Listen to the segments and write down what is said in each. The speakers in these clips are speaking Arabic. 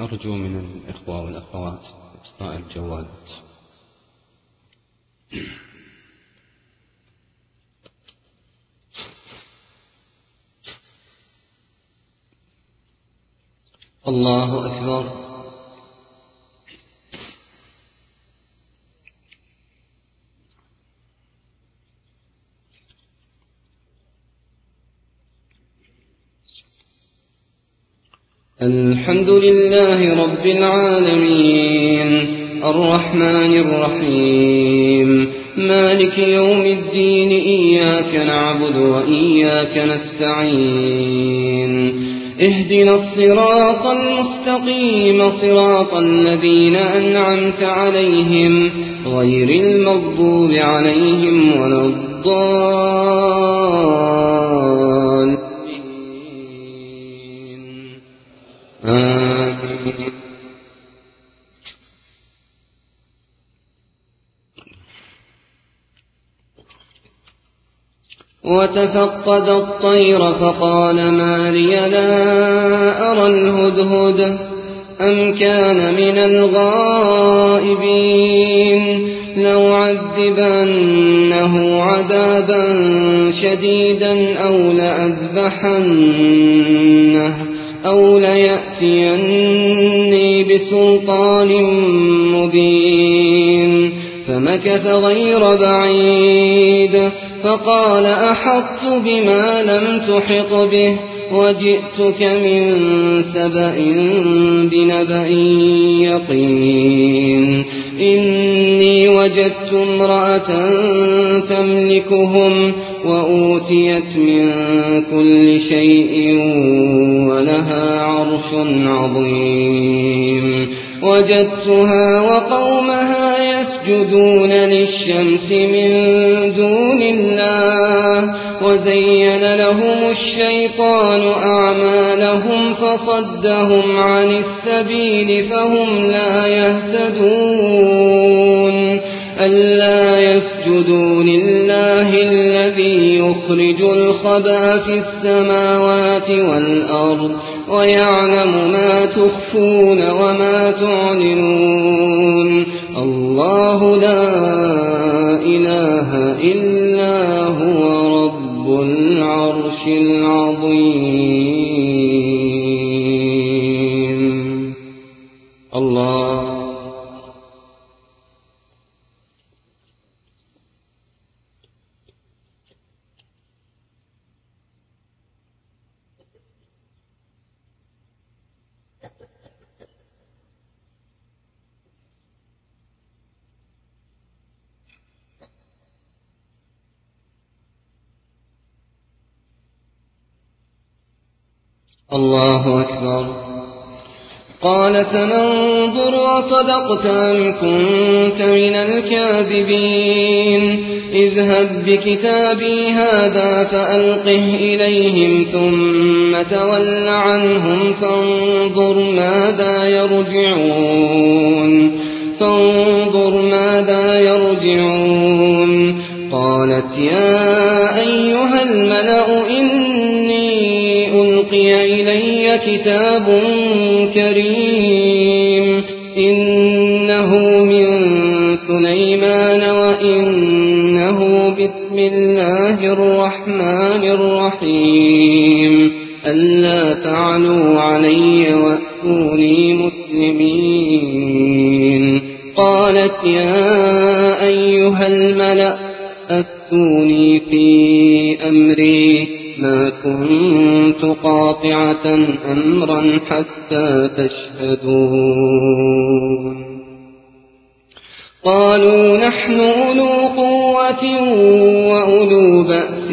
أرجو من الإخوة والأخوات إبقاء الجوالات. الله أكبر. الحمد لله رب العالمين الرحمن الرحيم مالك يوم الدين إياك نعبد وإياك نستعين اهدنا الصراط المستقيم صراط الذين أنعمت عليهم غير المغضوب عليهم ولا الضالين. آمين. وتفقد الطير فقال ما لي لا أرى الهدهد أم كان من الغائبين لأعذبنه عذابا شديدا أو ليأتيني بسلطان مبين. فمكث غير بعيد فقال أحطت بما لم تحط به وجئتك من سبأ بنبأ يقين. إني وجدت امرأة تملكهم وأوتيت من كل شيء ولها عرش عظيم. وجدتها وقومها يسجدون للشمس من دون الله وزين لهم الشيطان أعمالهم فصدهم عن السبيل فهم لا يهتدون. ألا يسجدوا لله الذي يخرج الخبأ في السماوات والأرض ويعلم ما تخفون وما تعلنون. الله لا إله إلا هو رب العرش العظيم. الله. الله أكبر. قال سننظر أصدقت أم كنت من الكاذبين. اذهب بكتابي هذا فألقه إليهم ثم تول عنهم فانظر ماذا يرجعون. قالت يا أيها الملأ إني ألقي إلي كتاب كريم إنه من سليمان وإنه بسم الله الرحمن الرحيم ألا تعلوا علي وأتوني مسلمين. قالت يا أيها الملأ أفتوني في أمري ما كنت قاطعة أمرا حتى تشهدون. قالوا نحن أولو قوة وأولو بأس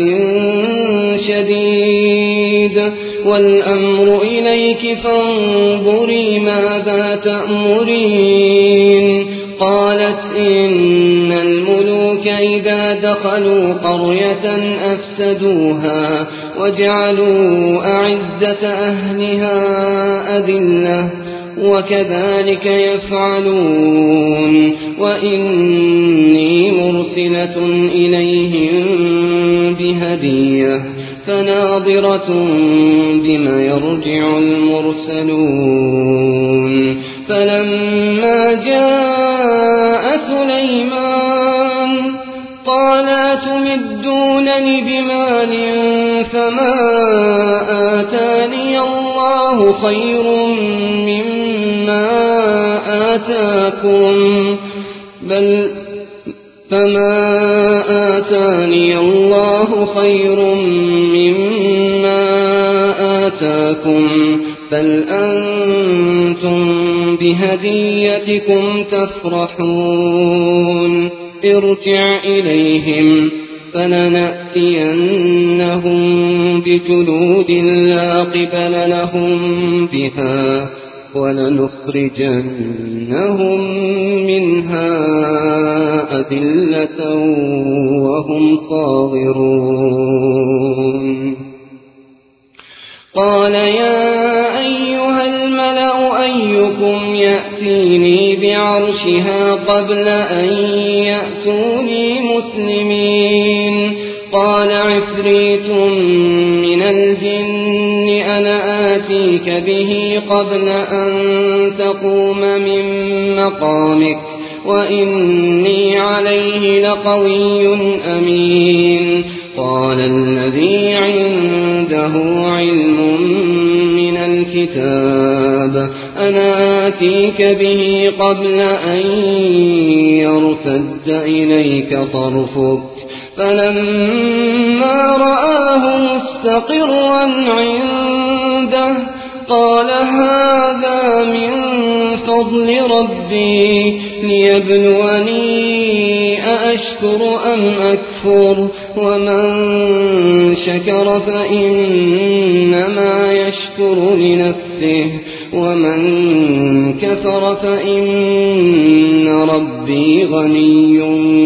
شديد والأمر إليك فانظري ماذا تأمرين. قالت إن الملوك إذا دخلوا قرية أفسدوها وجعلوا أعزة أهلها أذلة وكذلك يفعلون. وإني مرسلة إليهم بهدية فناظرة بما يرجع المرسلون. آتاني الله خير مما آتاكم فما آتاني الله خير مما آتاكم بل أنتم بهديتكم تفرحون ارجع إليهم فلنأتينهم بجلود لا قبل لهم بها ولنخرجنهم منها أذلة وهم صاغرون قال يا أيها الملأ أيكم يأتيني بعرشها قبل أن يأتوني مسلمين قال عفريت من الجن أنا آتيك به قبل أن تقوم من مقامك وإني عليه لقوي أمين قال الذي عنده علم من الكتاب أنا آتيك به قبل أن يرتد إليك طرفك فلما رآه مستقرا عنده قال هذا من فضل ربي ليبلوني أأشكر أم أكفر ومن شكر فإنما يشكر لنفسه ومن كفر فإن ربي غني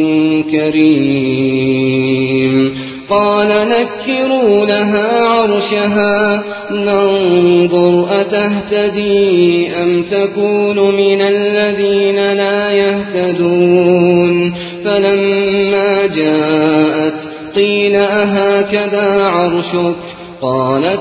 كريم قال نكروا لها عرشها ننظر أتهتدي أم تكون من الذين لا يهتدون فلما جاءت قيل أهكذا عرشك قالت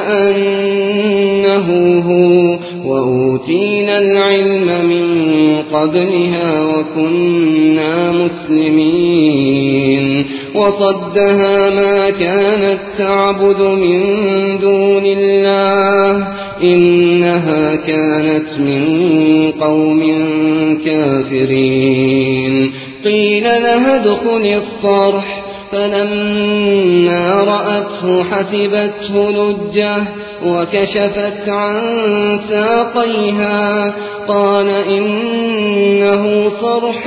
كأنه هو وأوتينا العلم من قبلها وكنا مسلمين وصدها ما كانت تعبد من دون الله إنها كانت من قوم كافرين قيل لها ادخل الصرح فلما رأته حسبته لجة وكشفت عن ساقيها قال إنه صرح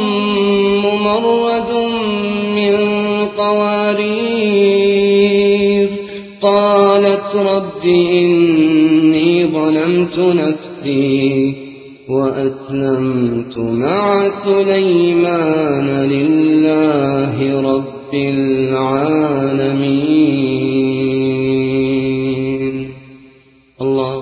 ممرد من قوارير قالت رب إني ظلمت نفسي وأسلمت مع سليمان لله رب العالمين الله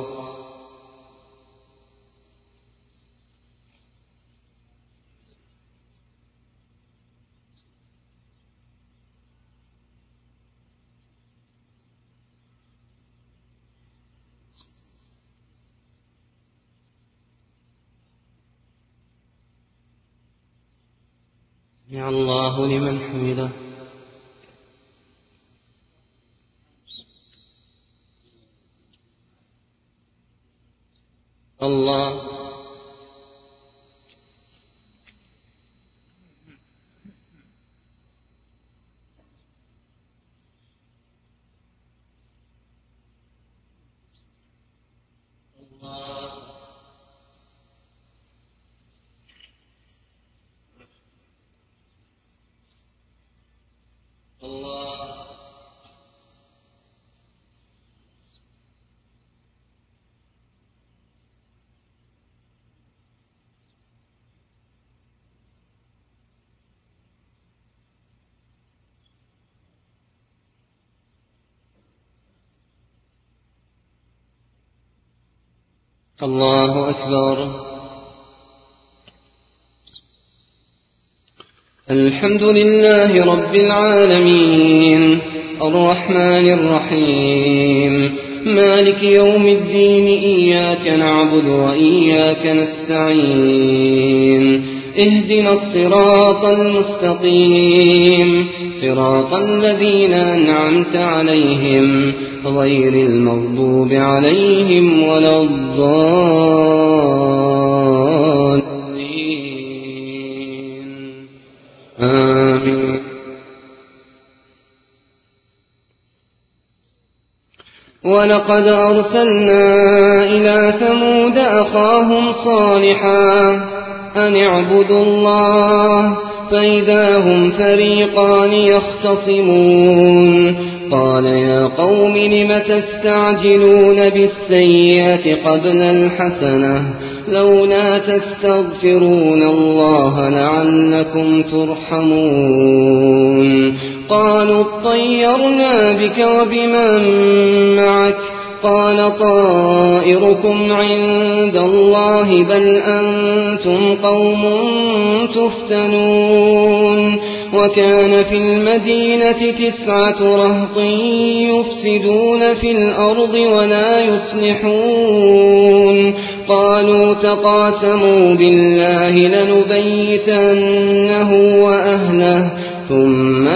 يا الله لمن حمده الله الله أكبر الحمد لله رب العالمين الرحمن الرحيم مالك يوم الدين إياك نعبد وإياك نستعين اهدنا الصراط المستقيم صراط الذين أنعمت عليهم غير المغضوب عليهم ولا الضالين آمين. ولقد أرسلنا إلى ثمود أخاهم صالحا أن اعبدوا الله فإذا هم فريقان يختصمون قال يا قوم لم تستعجلون بالسيئة قبل الحسنة لولا تستغفرون الله لعلكم ترحمون قالوا اطيرنا بك وبمن معك قال طائركم عند الله بل أنتم قوم تفتنون وكان في المدينة 9 رهط يفسدون في الأرض ولا يصلحون قالوا تقاسموا بالله لنبيتنه وأهله ثم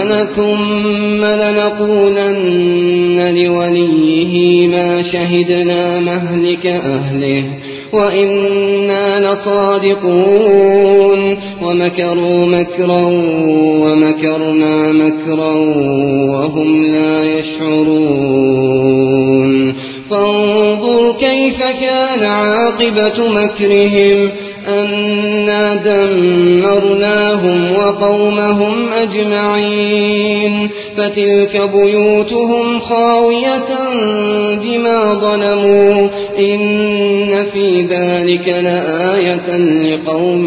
لنقولن لوليه ما شهدنا مهلك أهله وإنا لصادقون ومكروا مكرا ومكرنا مكرا وهم لا يشعرون فانظر كيف كان عاقبة مكرهم أنا دمرناهم وقومهم أجمعين فتلك بيوتهم خاوية بما ظلموا إن في ذلك لآية لقوم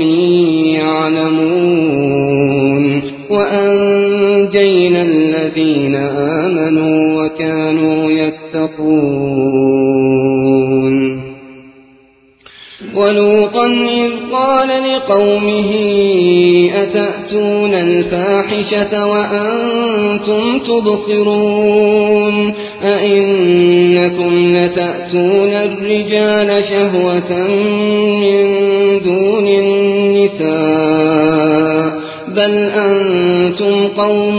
يعلمون وأنجينا الذين آمنوا وكانوا يتقون ولوطا إذ قال لقومه أتأتون الفاحشة وأنتم تبصرون أئنكم لتأتون الرجال شهوة من دون النساء بل أنتم قوم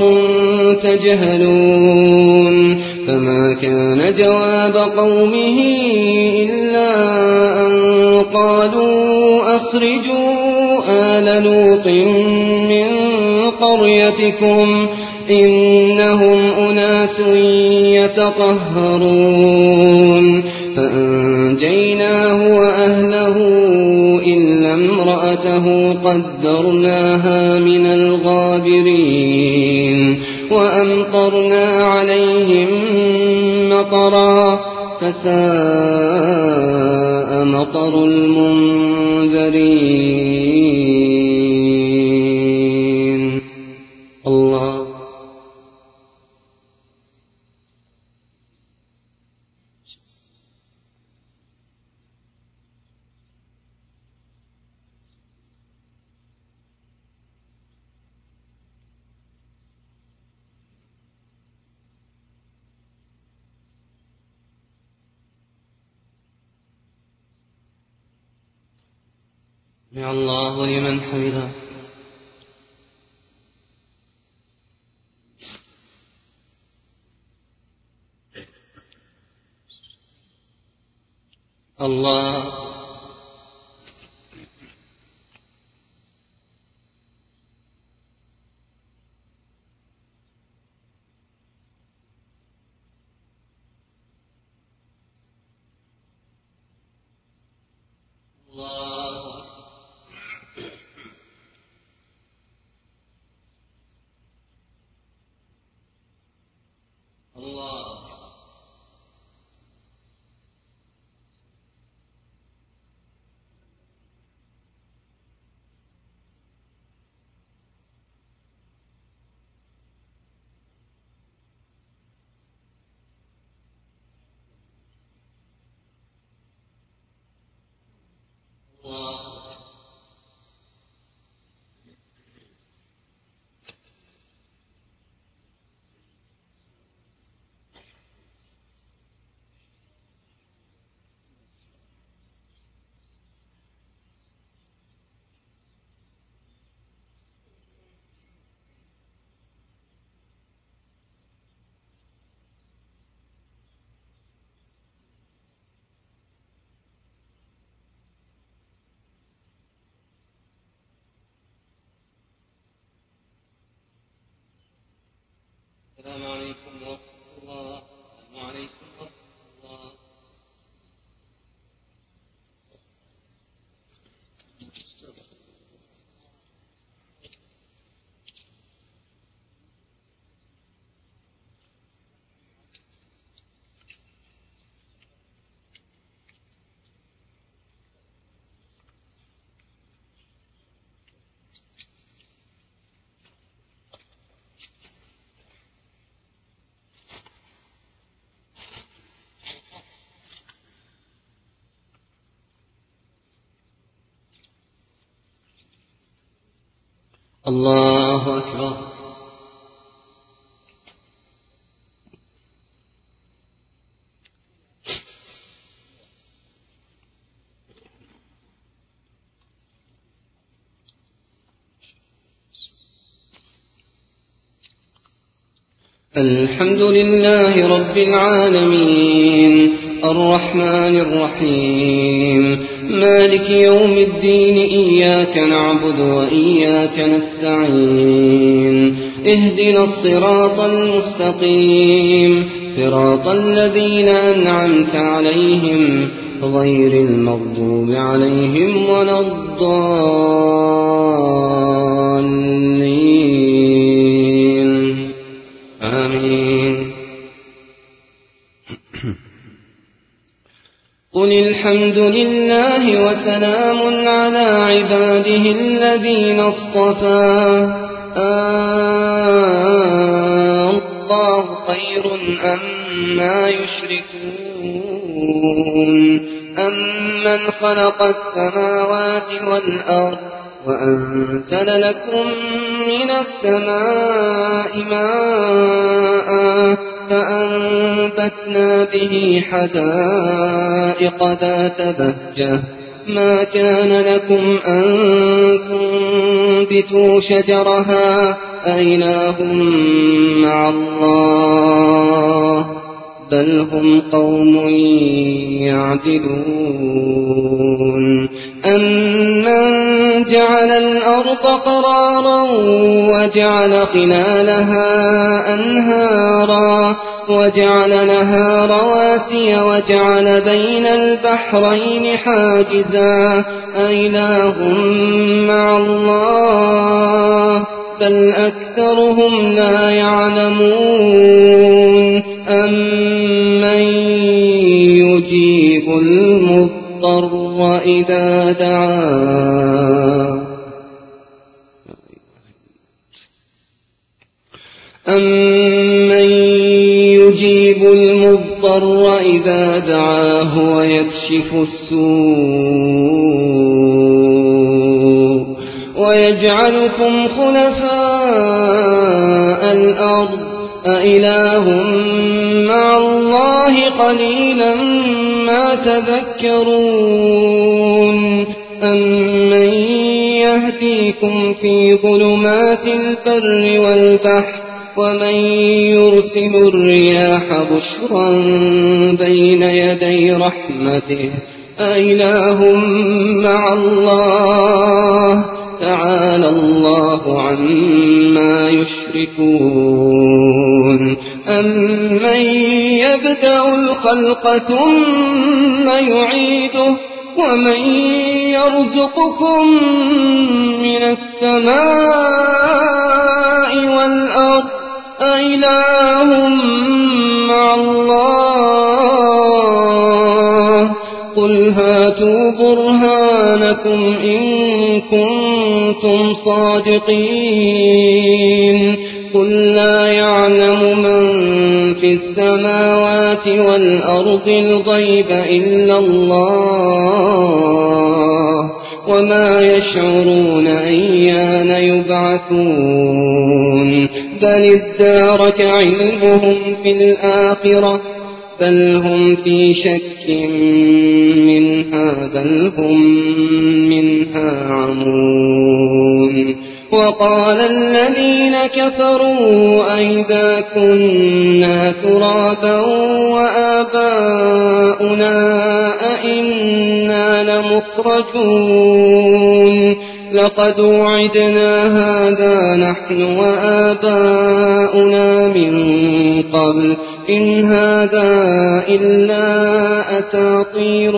تجهلون فما كان جواب قومه إلا أن قالوا أخرجوا آل لوط من قريتكم إنهم أناس يتطهرون فأنجيناه وأهله إلا امرأته قدرناها من الغابرين وأمطرنا عليهم مطرا فساء مطر المنذرين. الله سمع الله لمن حمده. الله الله السلام عليكم ورحمة الله. السلام عليكم ورحمة الله. الله أكبر. الحمد لله رب العالمين الرحمن الرحيم مالك يوم الدين إياك نعبد وإياك نستعين اهدنا الصراط المستقيم صراط الذين أنعمت عليهم غير المغضوب عليهم ولا الضالين آمين. قل الحمد لله وسلام على عباده الذين اصطفى الله خير أما يشركون أمن خلق السماوات والأرض وأنزل لكم من السماء ماء فأنبتنا به حدائق ذات بهجة ما كان لكم أن تنبتوا شجرها أإله مع الله بل هم قوم يعدلون أمن جعل الأرض قرارا وجعل خلالها أنهارا وجعل لها رواسي وجعل بين البحرين حاجزا أإله مع الله بل أكثرهم لا يعلمون أمن يجيب المضطر إذا دعاه أمن يجيب المضطر إذا دعاه ويكشف السوء ويجعلكم خلفاء الأرض أإله مع الله قليلا ما تذكرون أمن يهديكم في ظلمات البر والبحر ومن يرسل الرياح بشرا بين يدي رحمته أإله مع الله تعالى الله عما يشركون أمن يبدأ الخلق ثم يعيده ومن يرزقكم من السماء والأرض أإله مع الله قل هاتوا برهانكم إن كنتم صادقين قل لا يعلم من في السماوات والأرض الغيب إلا الله وما يشعرون أيان يبعثون بل ادارك علمهم في الآخرة بل هم في شك منها بل هم منها عمون وقال الذين كفروا أئذا كنا ترابا وآباؤنا أئنا لمخرجون لقد وعدنا هذا نحن وآباؤنا من قبل إن هذا إلا أساطير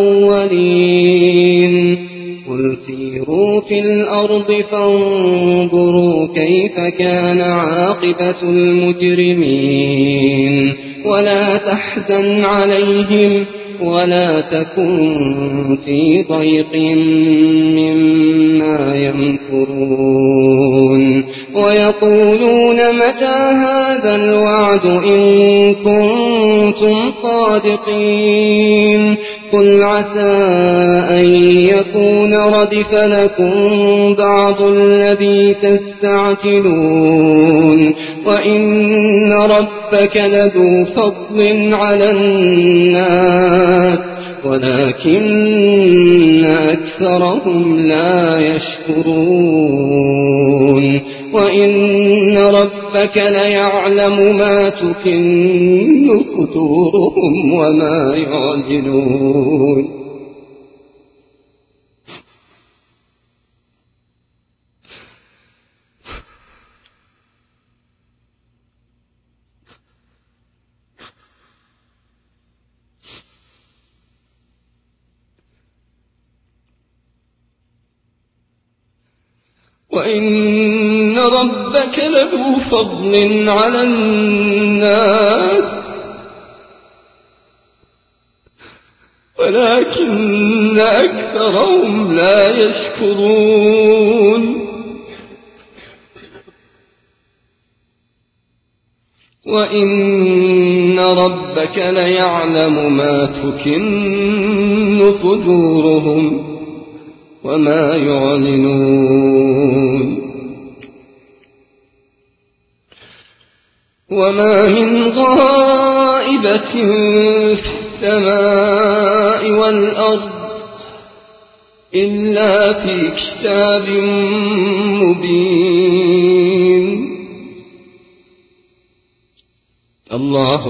الأولين قل سيروا في الأرض فانظروا كيف كان عاقبة المجرمين ولا تحزن عليهم ولا تكن في ضيق مما يمكرون ويقولون متى هذا الوعد إن كنتم صادقين قل عسى أن يكون ردف لكم بعض الذي تستعجلون وإن ربك لذو فضل على الناس ولكن أكثرهم لا يشكرون وإن ربك ليعلم ما تكن صدورهم وما يعلنون وإن ربك لذو فضل على الناس ولكن أكثرهم لا يشكرون وإن ربك ليعلم ما تكن صدورهم وما يعلنون وما من غائبة في السماء والأرض إلا في كتاب مبين الله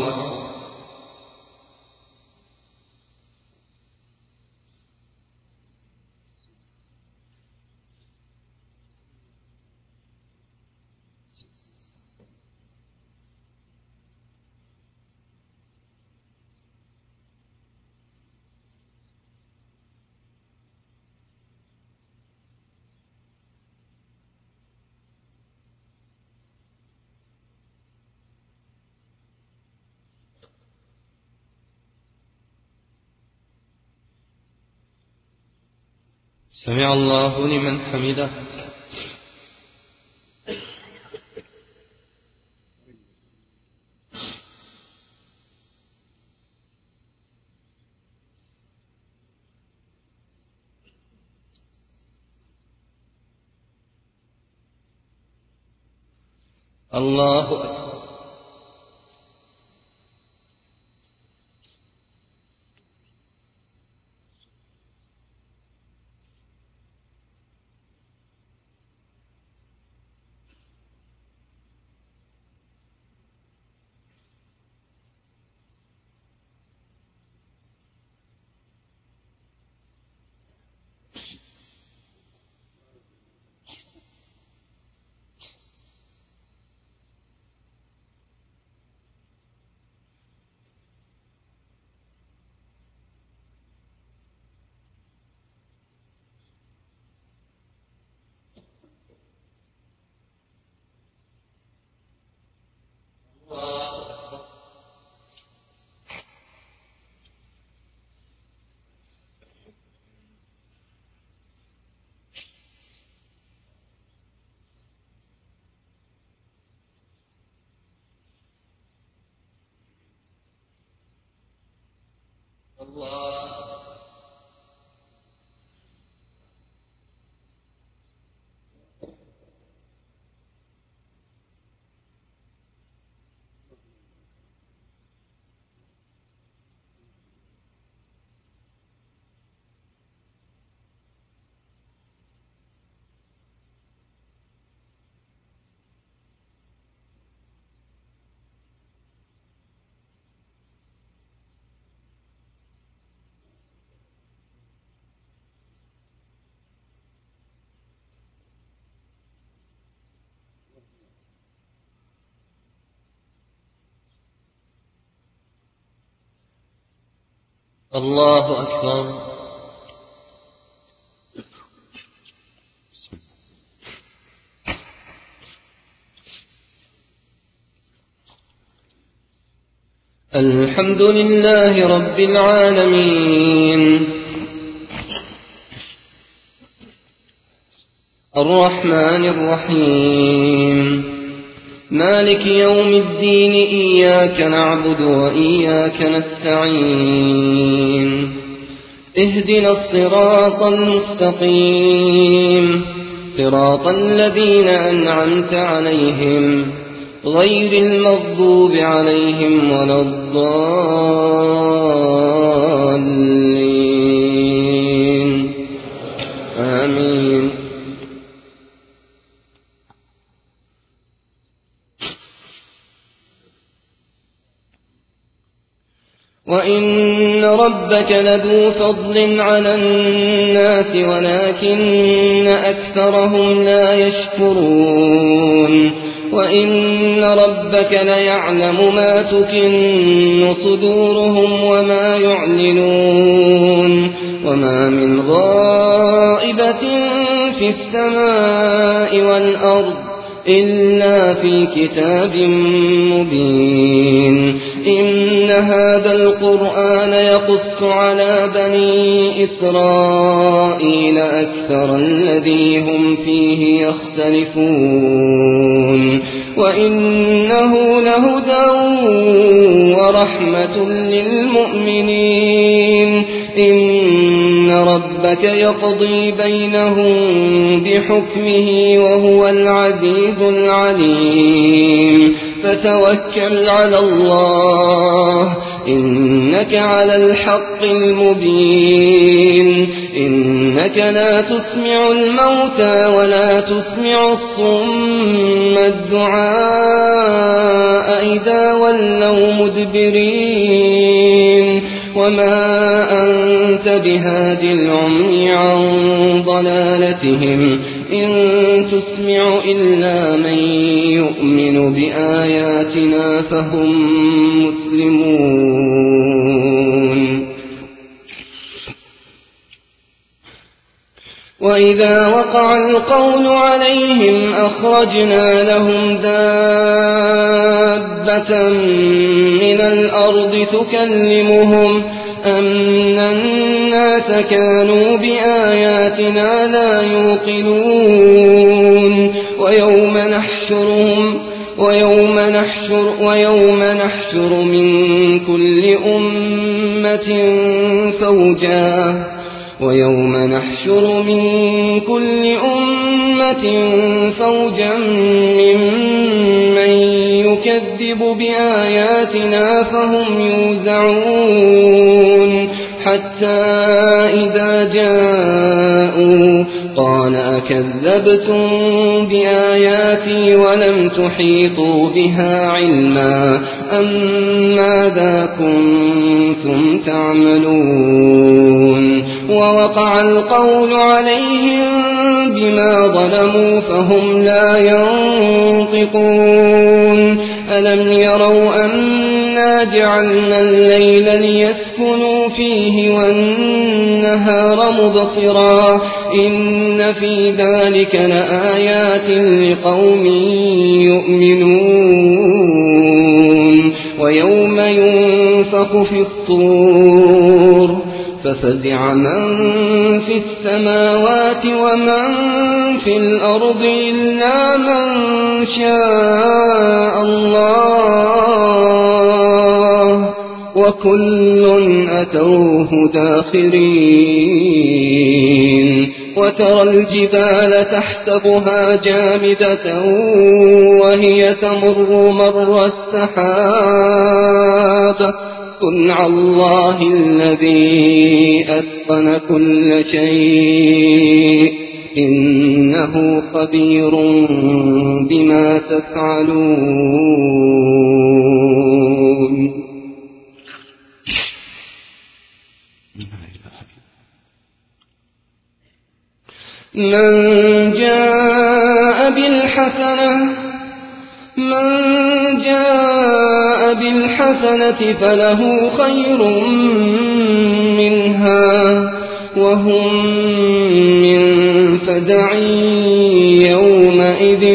سمع الله لمن حمده. الله أكبر. الله أكبر. الحمد لله رب العالمين الرحمن الرحيم مالك يوم الدين إياك نعبد وإياك نستعين اهدنا الصراط المستقيم صراط الذين أنعمت عليهم غير المغضوب عليهم ولا الضالين آمين. وإن ربك لذو فضل على الناس ولكن أكثرهم لا يشكرون. وإن ربك ليعلم ما تكن صدورهم وما يعلنون. وما من غائبة في السماء والأرض إلا في كتاب مبين. إن هذا القرآن يقص على بني إسرائيل أكثر الذي هم فيه يختلفون. وإنه لهدى ورحمة للمؤمنين. إن ربك يقضي بينهم بحكمه وهو العزيز العليم. فتوكل على الله إنك على الحق المبين. إنك لا تسمع الموتى ولا تسمع الصم الدعاء إذا ولوا مدبرين. وما أنت بهاد العمي عن ضلالتهم إن تسمع إلا من يؤمن بآياتنا فهم مسلمون. وإذا وقع القول عليهم أخرجنا لهم دابة من الأرض تكلمهم أن الناس كانوا بآياتنا لا يوقنون. ويوم نحشر من كل أمة فوجا ممن يكذب بآياتنا فهم يوزعون. حتى إذا جاءوا قال أكذبتم بآياتي ولم تحيطوا بها علما أم ماذا كنتم تعملون. ووقع القول عليهم بما ظلموا فهم لا ينطقون. ألم يروا أنا جعلنا الليل ليسكنوا فيه والنهار مبصرا إن في ذلك لآيات لقوم يؤمنون. ويوم ينفخ في الصور ففزع من في السماوات ومن في الأرض إلا من شاء الله وكل أتوه داخرين. وترى الجبال تحسبها جامدة وهي تمر مر السحاب صنع الله الذي أتقن كل شيء إنه خبير بما تفعلون. من جاء بالحسنة فله خير منها وهم من فزع يومئذ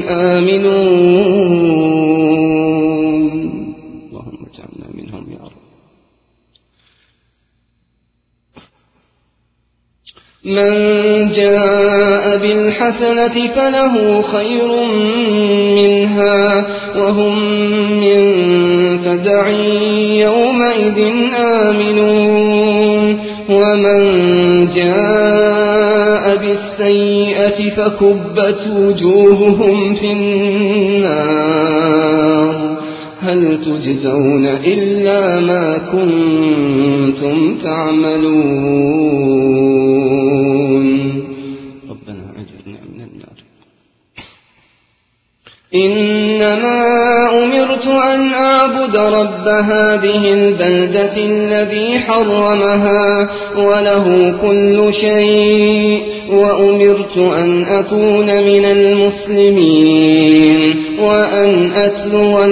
آمنون. اللهم اجعلنا منهم يا رب. من جاء بالحسنة فله خير منها وهم من فزع يومئذ آمنون. ومن جاء بالسيئة فكبت وجوههم في النار هل تجزون إلا ما كنتم تعملون. ربنا أجرنا من النار. إنما أمرت أن أعبد رب هذه البلدة الذي حرمها وله كل شيء وأمرت أن أكون من المسلمين وأن أتلو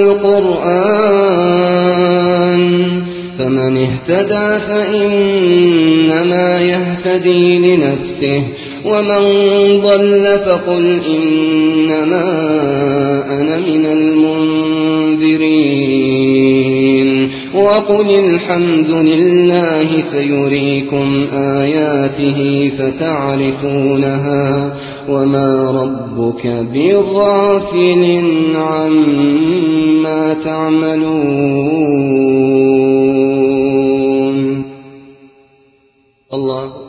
القرآن فمن اهتدى فإنما يهتدي لنفسه ومن ضل فقل إنما أنا من المنذرين وقل الحمد لله سيريكم آياته فتعرفونها وما ربك بغافل عما تعملون. الله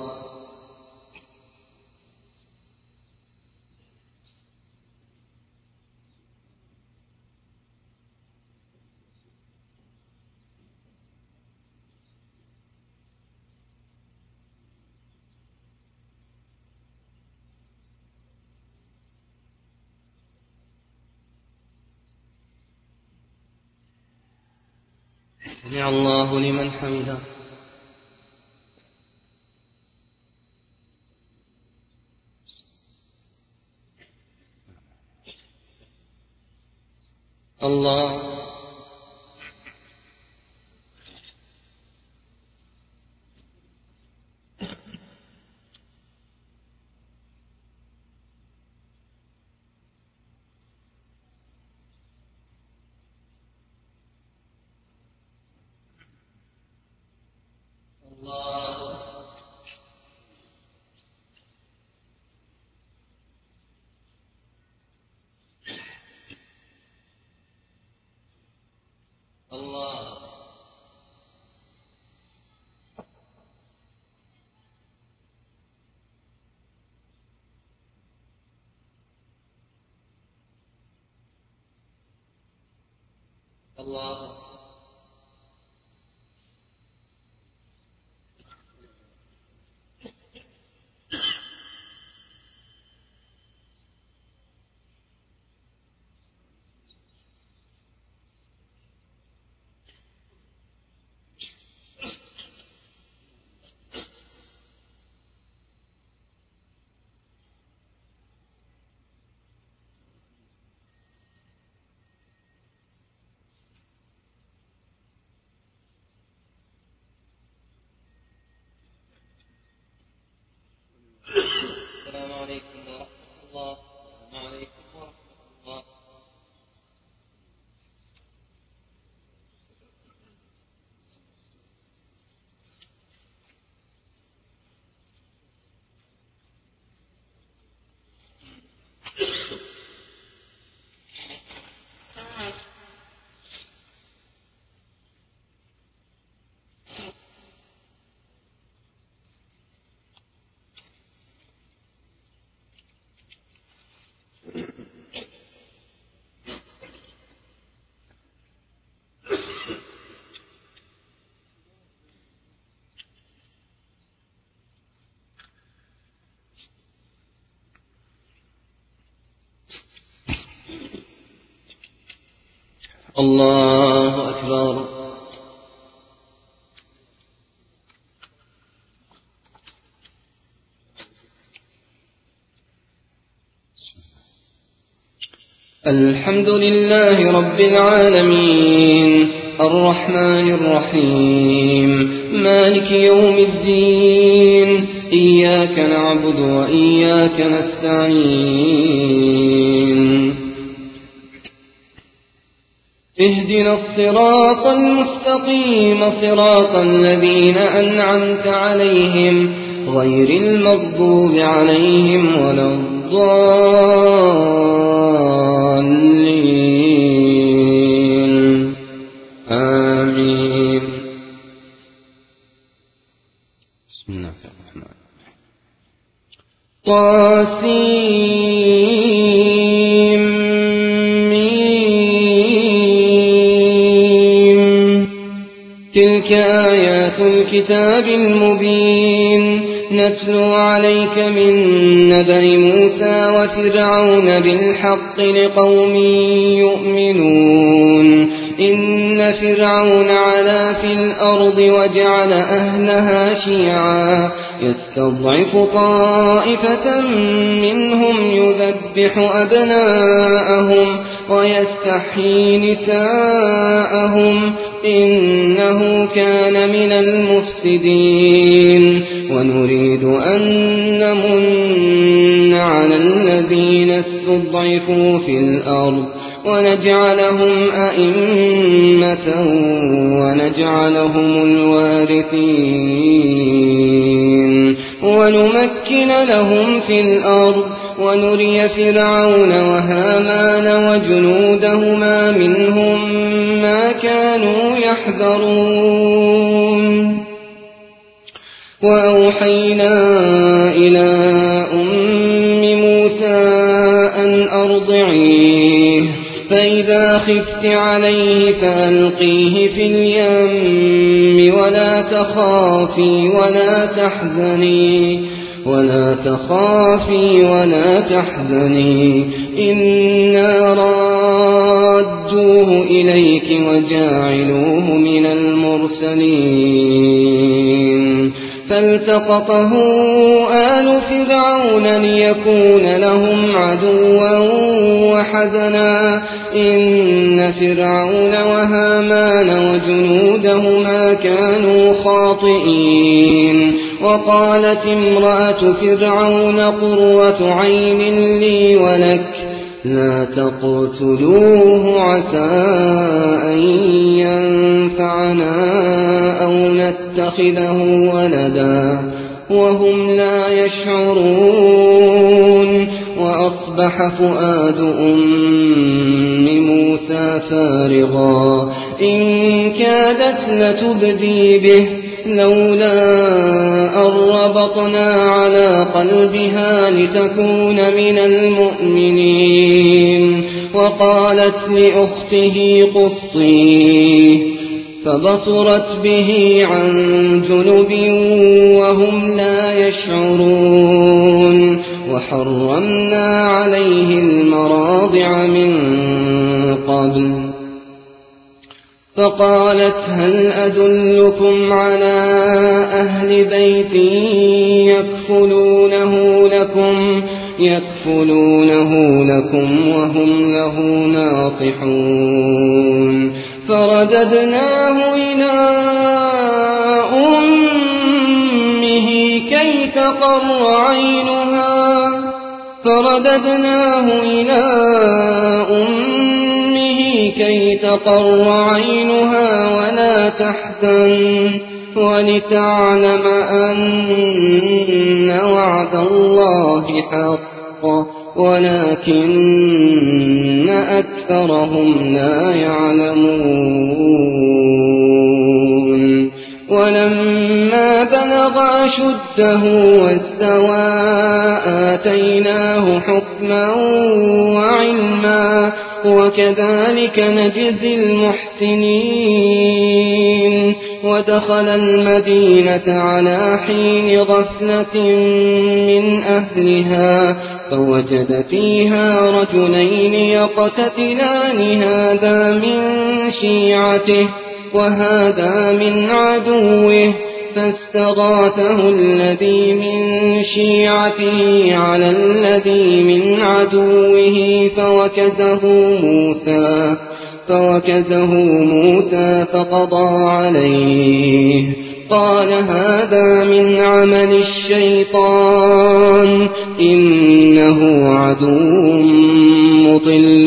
سمع الله لمن حمده. الله الله السلام عليكم ورحمة الله. السلام عليكم ورحمة الله. الله أكبر. الحمد لله رب العالمين الرحمن الرحيم مالك يوم الدين إياك نعبد وإياك نستعين اهدنا الصراط المستقيم صراط الذين أنعمت عليهم غير المغضوب عليهم ولا الضالين آمين. بسم الله الرحمن الرحيم. طاسيم تلك آيات الكتاب المبين نتلو عليك من نبأ موسى وفرعون بالحق لقوم يؤمنون إن فرعون علا في الأرض وجعل أهلها شيعا يستضعف طائفة منهم يذبح أبناءهم ويستحيي نساءهم إنه كان من المفسدين ونريد أن نمن على الذين استضعفوا في الأرض ونجعلهم أئمة ونجعلهم الوارثين ونمكن لهم في الأرض ونري فرعون وهامان وجنودهما منهم ما كانوا يحذرون وأوحينا إلى أم موسى أن أرضعيه فإذا خفت عليه فألقيه في اليم ولا تخافي ولا تحزني إنا رادوه إليك وجاعلوه من المرسلين فالتقطه آل فرعون ليكون لهم عدوا وحزنا إن فرعون وهامان وجنودهما كانوا خاطئين وقالت امرأة فرعون قرة عين لي ولك لا تقتلوه عسى أن ينفعنا أو نتخذه ولدا وهم لا يشعرون وأصبح فؤاد أم موسى فارغا إن كادت لتبدي به لولا أن ربطنا على قلبها لتكون من المؤمنين وقالت لأخته قصيه فبصرت به عن جنب وهم لا يشعرون وحرمنا عليه المراضع من قبل فقالت هل أدلكم على أهل بيت يكفلونه لكم وهم له ناصحون فرددناه إلى أمه كي تقر عينها ولا تحزن ولتعلم أن وعد الله حق ولكن أكثرهم لا يعلمون ولما بلغ أشده واستوى آتيناه حكما وعلما وكذلك نجزي المحسنين ودخل المدينة على حين غفلة من أهلها فوجد فيها رجلين يقتتلان هذا من شيعته وهذا من عدوه فاستغاثه الذي من شيعته على الذي من عدوه فوكزه موسى فقضى عليه. قال هذا من عمل الشيطان إنه عدو مضل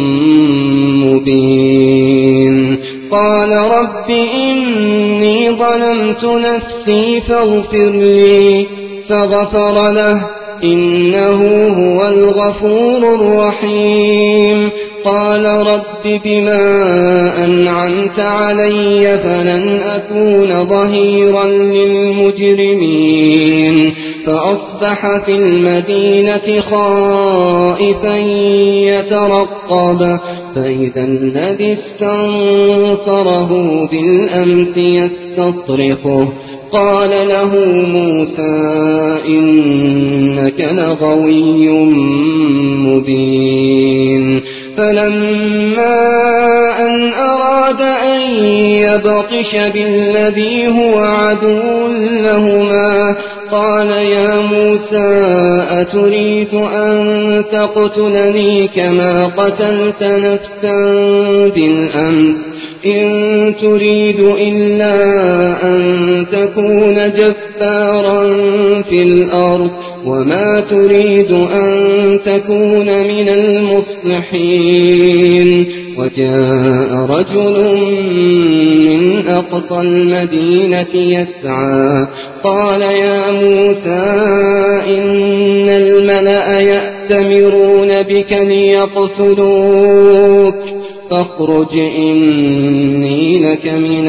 مبين. قال رب إني ظلمت نفسي فاغفر لي فغفر له إنه هو الغفور الرحيم. قال رب بما أنعمت علي فلن أكون ظهيرا للمجرمين. فأصبح في المدينة خائفا يترقب فإذا الذي استنصره بالأمس يستصرخه. قال له موسى إنك لغوي مبين. فلما أن أراد أن يبطش بالذي هو عدو لهما قال يا موسى أتريد أن تقتلني كما قتلت نفسا بالأمس إن تريد إلا أن تكون جبارا في الأرض وما تريد أن تكون من المصلحين. وجاء رجل من أقصى المدينة يسعى قال يا موسى إن الملأ يأتمرون بك ليقتلوك فاخرج إني لك من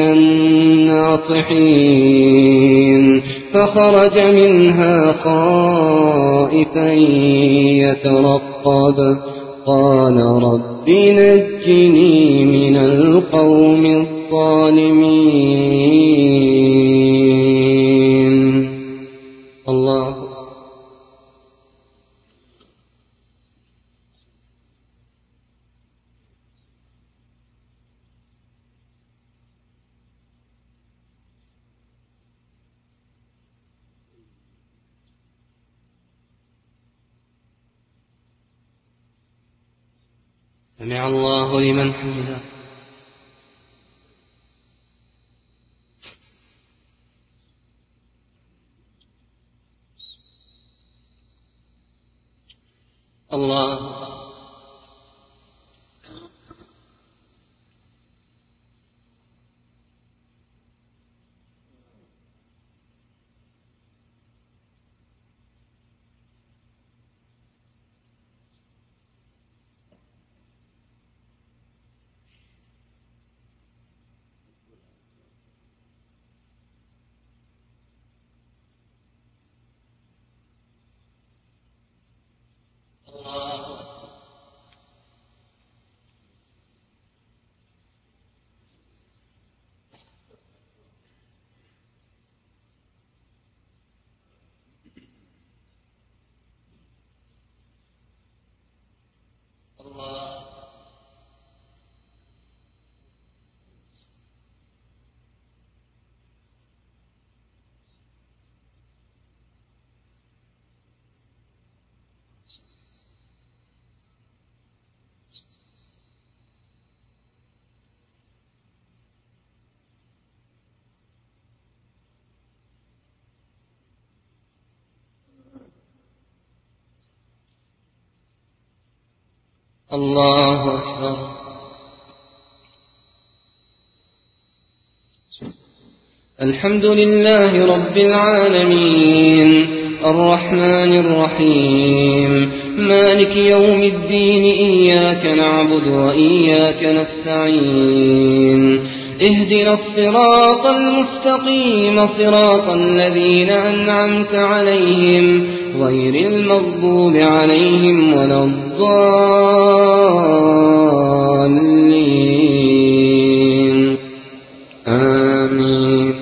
الناصحين. فخرج منها خائفا يترقب قال رب نجني من القوم الظالمين. الله. سمع الله لمن حمده. الله. الله أكبر. الحمد لله رب العالمين الرحمن الرحيم مالك يوم الدين إياك نعبد وإياك نستعين اهدنا الصراط المستقيم صراط الذين أنعمت عليهم غير المغضوب عليهم ولا الضالين آمين.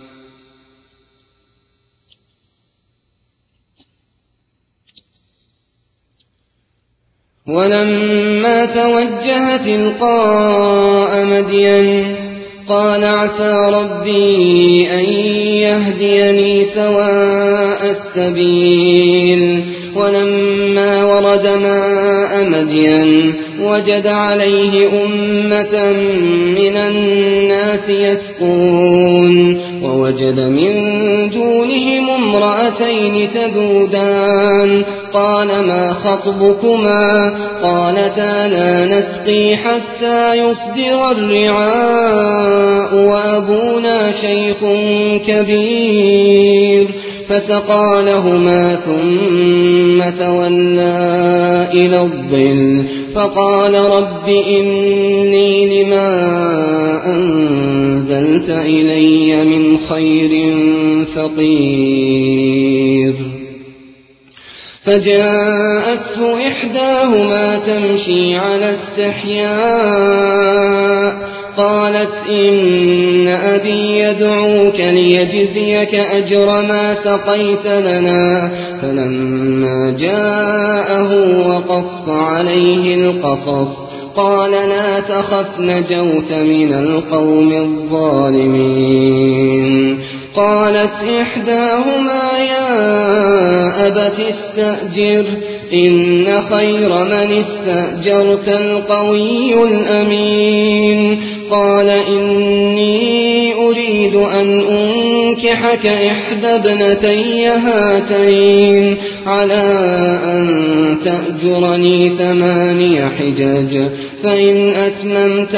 ولما توجه تلقاء مدين قال عسى ربي أن يهديني سواء السبيل ولما ورد ماء مدين وجد عليه أمة من الناس يسقون ووجد من دونهم امرأتين تذودان قال ما خطبكما قالتا لا نسقي حتى يصدر الرعاء وأبونا شيخ كبير فسقى لهما ثم تولى إلى الظل فقال رب إني لما أنزلت إلي من خير فقير فجاءته إحداهما تمشي على استحياء قالت إن أبي يدعوك ليجزيك أجر ما سقيت لنا فلما جاءه وقص عليه القصص قال لا تخف نجوت من القوم الظالمين قالت إحداهما يا أبت استأجر إن خير من استأجرت القوي الأمين قال إني أريد أن أنكحك إحدى ابنتي هاتين على أن تأجرني 8 حجج فإن أتممت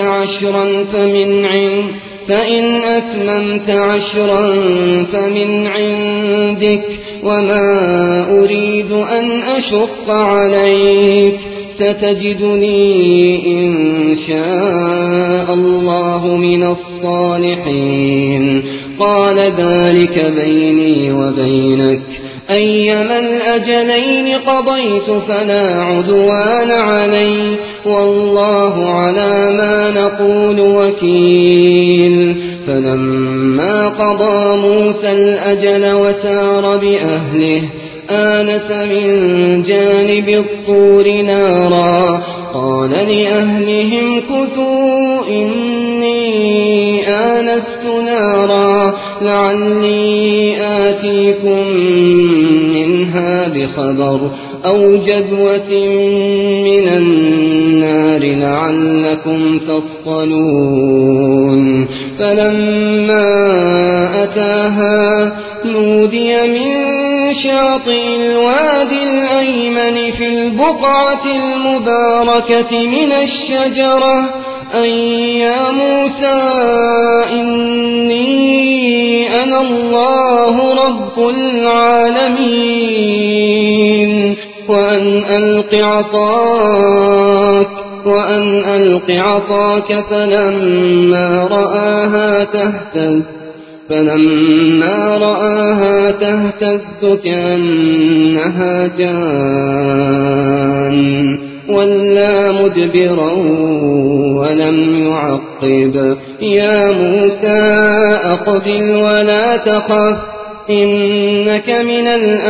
عشرا فمن عندك وما أريد أن أشق عليك ستجدني إن شاء الله من الصالحين قال ذلك بيني وبينك أيما الأجلين قضيت فلا عدوان علي والله على ما نقول وكيل فلما قضى موسى الأجل وسار بأهله آنس من جانب الطور نارا قال لأهلهم كثوا إني آنست نارا لعلي آتيكم منها بخبر أو جذوة من النار لعلكم تصطلون فلما أتاها نودي من شاطئ الوادي الأيمن في البقعة المباركة من الشجرة أن يا موسى إني أنا الله رب العالمين وأن ألق عصاك فلما رآها تهتز كأنها جان ولا مدبرا ولم يعقب يا موسى أقبل ولا تخف إنك من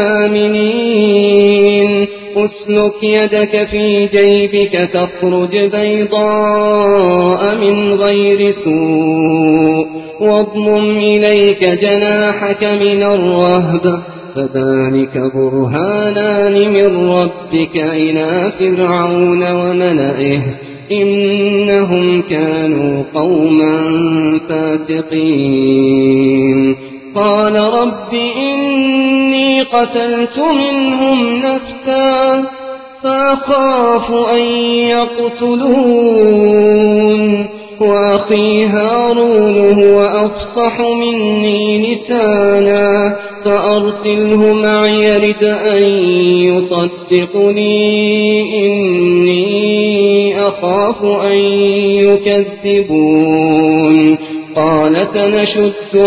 الآمنين أسلك يدك في جيبك تخرج بيضاء من غير سوء واضمم إليك جناحك من الرهب فذلك برهانان من ربك إلى فرعون وملئه إنهم كانوا قوما فاسقين قال رب إني قتلت منهم نفسا فأخاف أن يقتلون وأخي هارون هو أفصح مني لسانا فأرسله معي رد أن يصدقني إني أخاف أن يكذبون قال سنشد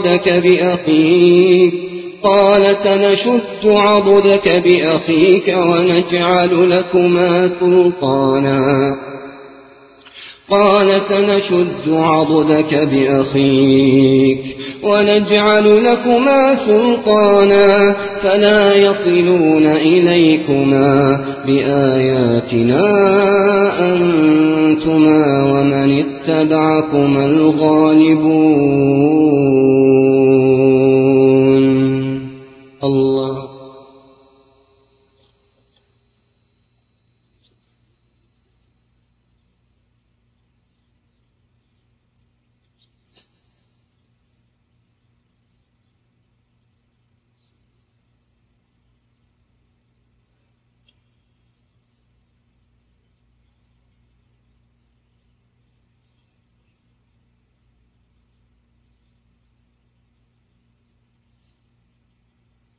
عضدك بأخيك ونجعل لكما سلطانا فلا يصلون إليكما بآياتنا أنتما ومن اتبعكما الغالبون الله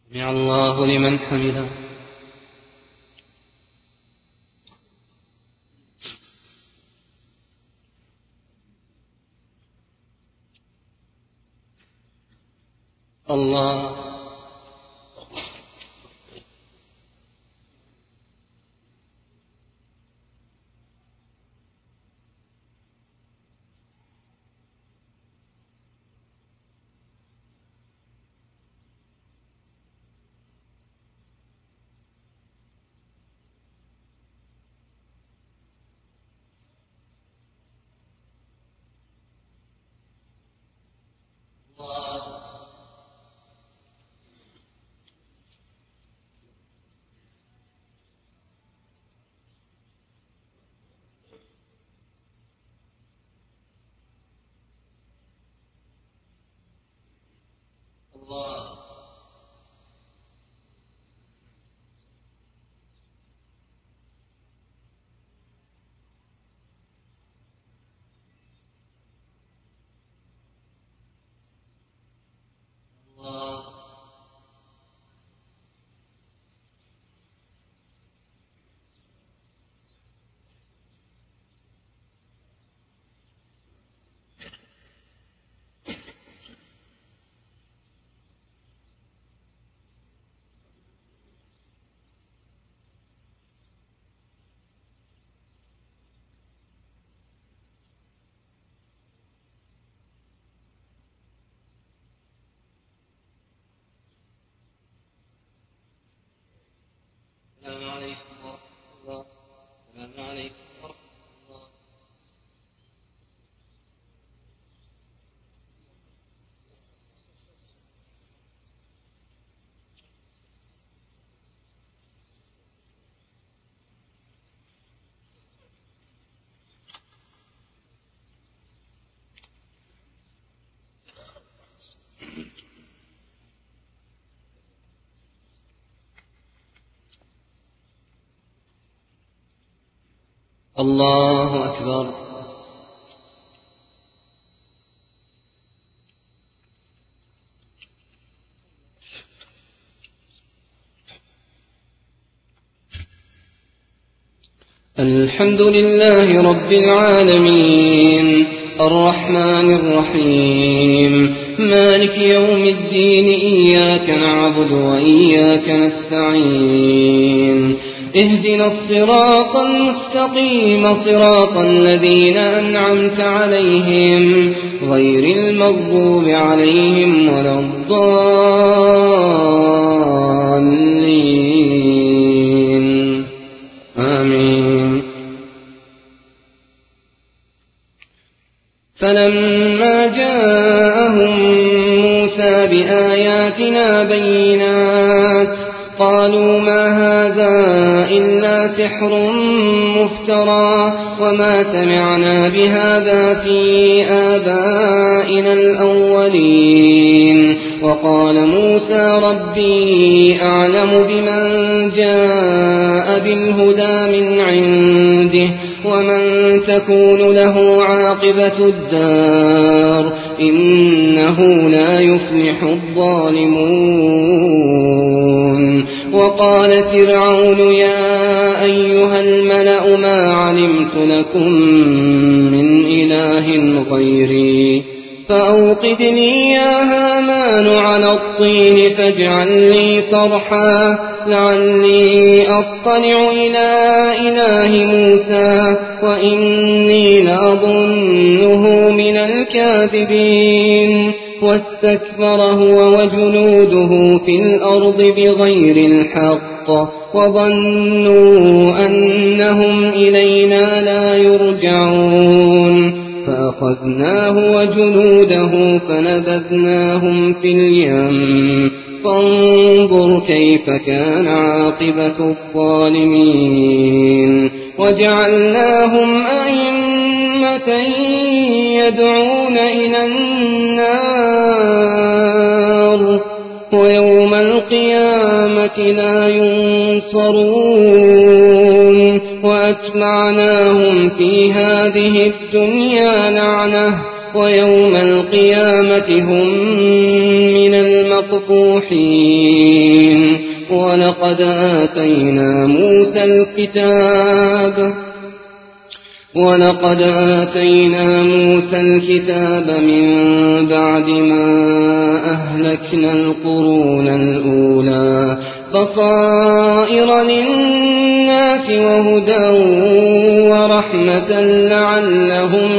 سمع الله لمن حمده. الله. السلام عليكم ورحمة الله. السلام عليكم ورحمة الله. الله أكبر. الحمد لله رب العالمين الرحمن الرحيم مالك يوم الدين إياك نعبد وإياك نستعين اهدنا الصراط المستقيم صراط الذين أنعمت عليهم غير المغضوب عليهم ولا الضالين آمين. فلما جاءهم موسى بآياتنا بينات قالوا ما هذا إلا سحر مفترى وما سمعنا بهذا في آبائنا الأولين. وقال موسى ربي أعلم بمن جاء بالهدى من عنده ومن تكون له عاقبة الدار إنه لا يفلح الظالمون. وقال فرعون يا أيها الملأ ما علمت لكم من إله غيري فأوقد لي يا هامان على الطين فاجعل لي صرحا لعلي أطلع إلى إله موسى وإني لأظنه من الكاذبين. واستكبر هو وجنوده في الأرض بغير الحق وظنوا أنهم إلينا لا يرجعون فأخذناه وجنوده فنبذناهم في اليم فانظر كيف كان عاقبة الظالمين. وجعلناهم أئمة يدعون إلى النار ويوم القيامة لا ينصرون. وأتبعناهم في هذه الدنيا لعنة ويوم القيامة هم من مقبوحين ولقد آتينا موسى الكتاب من بعد ما أهلكنا القرون الأولى بصائر للناس وهدى ورحمة لعلهم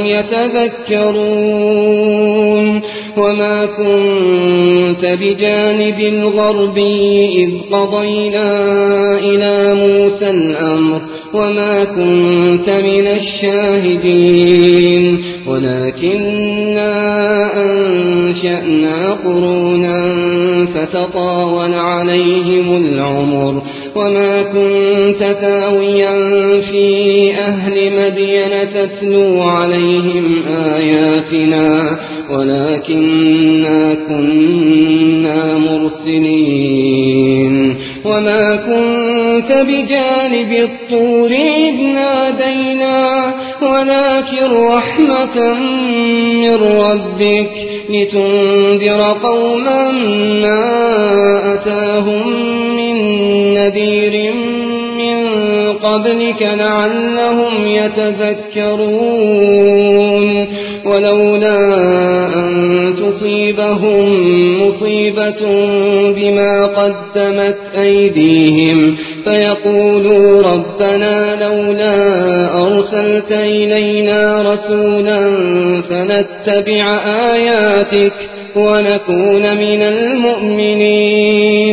يتذكرون وما كنت بجانب الغربي إذ قضينا إلى موسى الأمر وما كنت من الشاهدين ولكننا أنشأنا قرونا فتطاول عليهم العمر وما كنت ثاويا في أهل مدين تتلو عليهم آياتنا ولكننا كنا مرسلين وما كنت بجانب الطور إذ نادينا ولكن رحمة من ربك لتنذر قوما ما أتاهم من نذير من قبلك لعلهم يتذكرون ولولا أن تصيبهم مصيبة بما قدمت أيديهم فيقولوا ربنا لولا أرسلت إلينا رسولا فنتبع آياتك ونكون من المؤمنين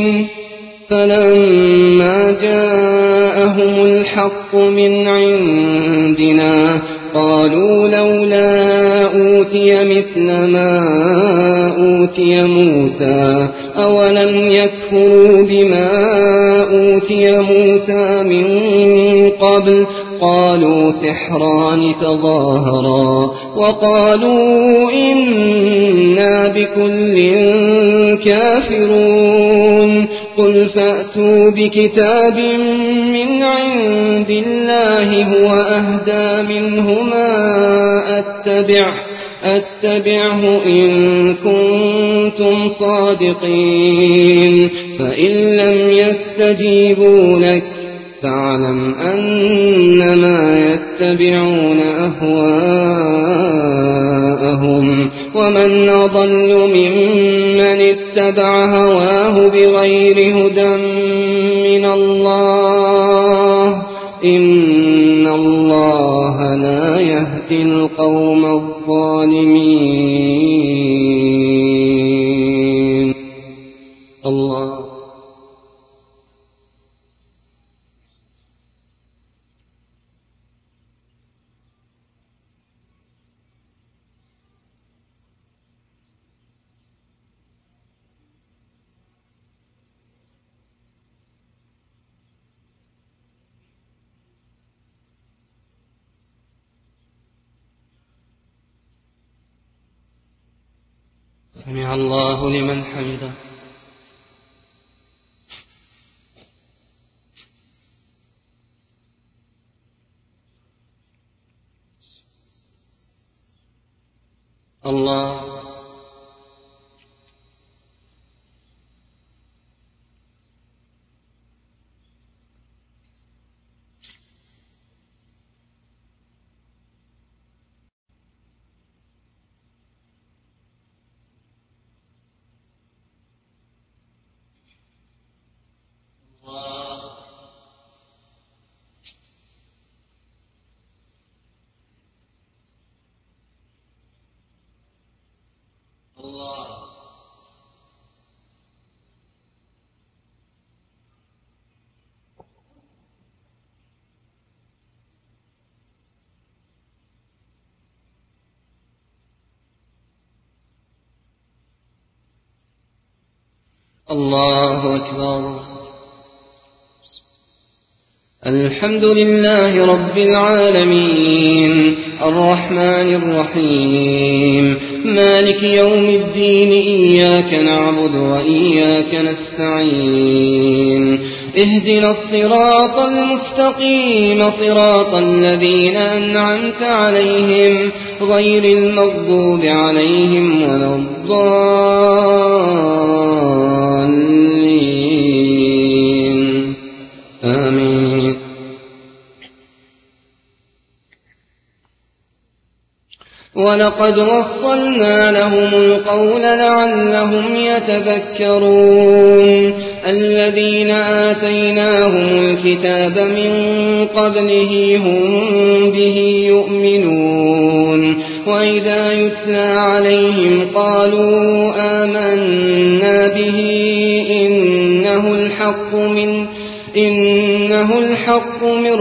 فلما جاءهم الحق من عندنا قالوا لولا أوتي مثل ما أوتي موسى أولم يكفروا بما أوتي موسى من قبل قالوا سحران تظاهرا وقالوا إنا بكل كافرون قل فأتوا بكتاب من عند الله هو أهدى منهما أتبعه إن كنتم صادقين فإن لم يستجيبوا لك فاعلم أنما يتبعون أهواءهم ومن أضل ممن اتبع هواه بغير هدى من الله إن الله لا يهدي القوم الظالمين. الله سمع الله لمن حمده. الله الله أكبر. الحمد لله رب العالمين الرحمن الرحيم مالك يوم الدين إياك نعبد وإياك نستعين اهدنا الصراط المستقيم صراط الذين أنعمت عليهم غير المغضوب عليهم ولا الضالين آمين. ولقد وصلنا لهم القول لعلهم يتذكرون الذين آتيناهم الكتاب من قبله هم به يؤمنون وإذا يتلى عليهم قالوا آمنا به إنه الحق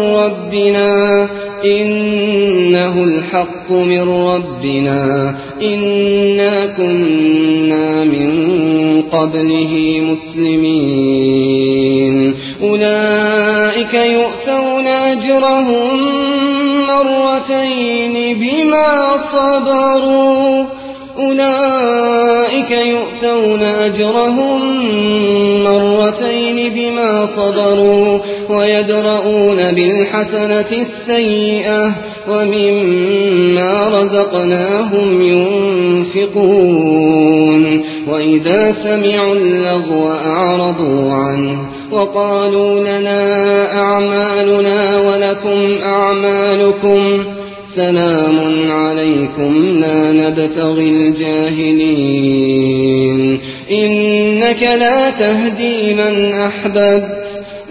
من ربنا إنا كنا من قبله مسلمين أولئك يؤتون أجرهم مرتين بما صبروا ويدرؤون بالحسنة السيئة ومما رزقناهم ينفقون وإذا سمعوا اللغو أعرضوا عنه وقالوا لنا أعمالنا ولكم أعمالكم سلام عليكم لا نبتغي الجاهلين إنك لا تهدي من أحببت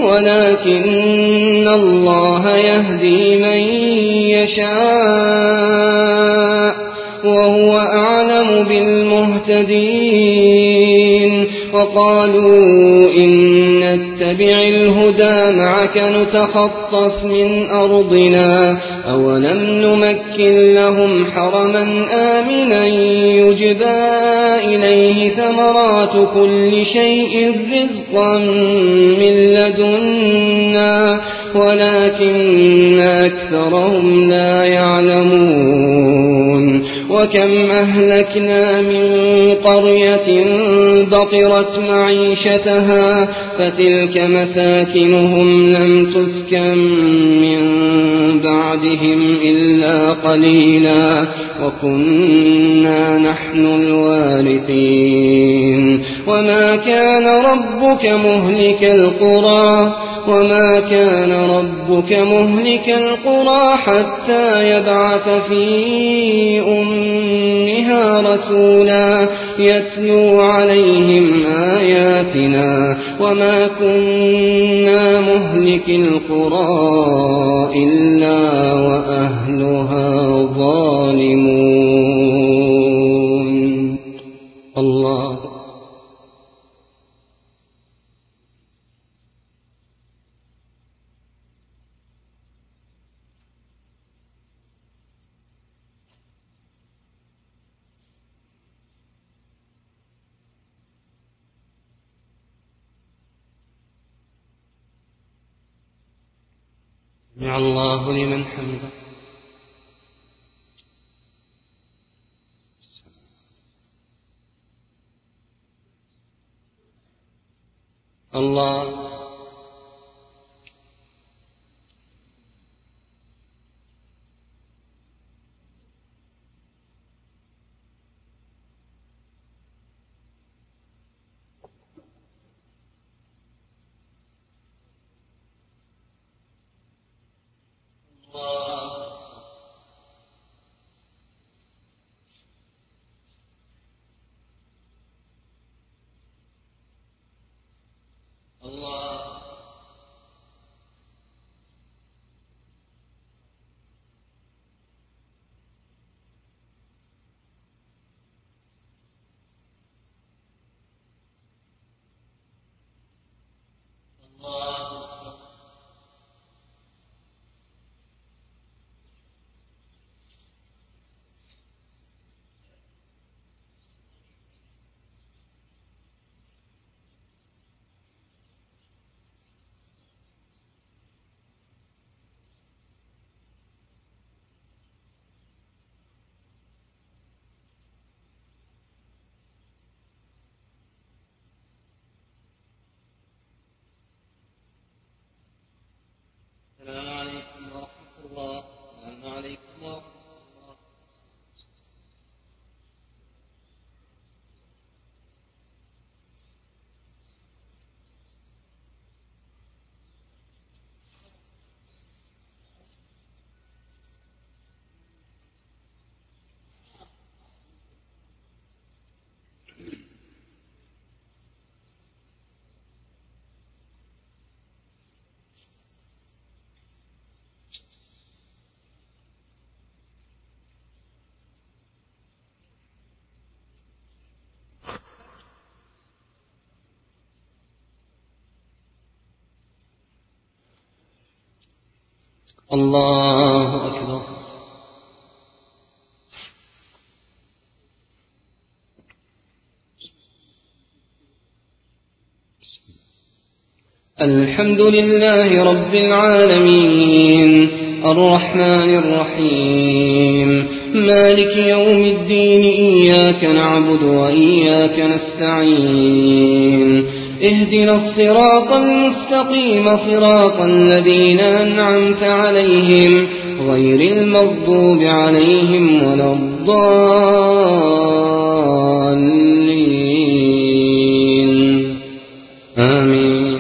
ولكن الله يهدي من يشاء وهو أعلم بالمهتدين وقالوا إن نتبع الهدى معك نتخطف من أرضنا أولم نمكن لهم حرما آمنا يجبى إليه ثمرات كل شيء رزقا من لدنا ولكن أكثرهم لا يعلمون وكم أهلكنا من قرية بطرت معيشتها فتلك مساكنهم لم تسكن من بعدهم إلا قليلا وكنا نحن الوارثين وما كان ربك مهلك القرى حتى يبعث في أمها رسولا يتلو عليهم آياتنا وما كنا مهلك القرى إلا وأهلها ظالمون. الله سمع الله لمن حمده. الله الله أكبر. الحمد لله رب العالمين الرحمن الرحيم مالك يوم الدين إياك نعبد وإياك نستعين اهدنا الصراط المستقيم صراط الذين أنعمت عليهم غير المغضوب عليهم ولا الضالين آمين.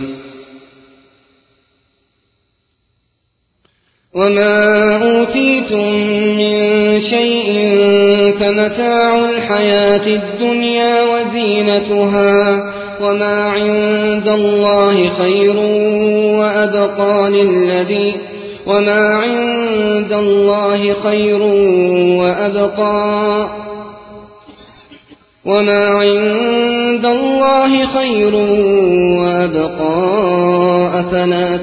وما أوتيتم من شيء فمتاع الحياة الدنيا وزينتها وما عند الله خير وأبقى أفلا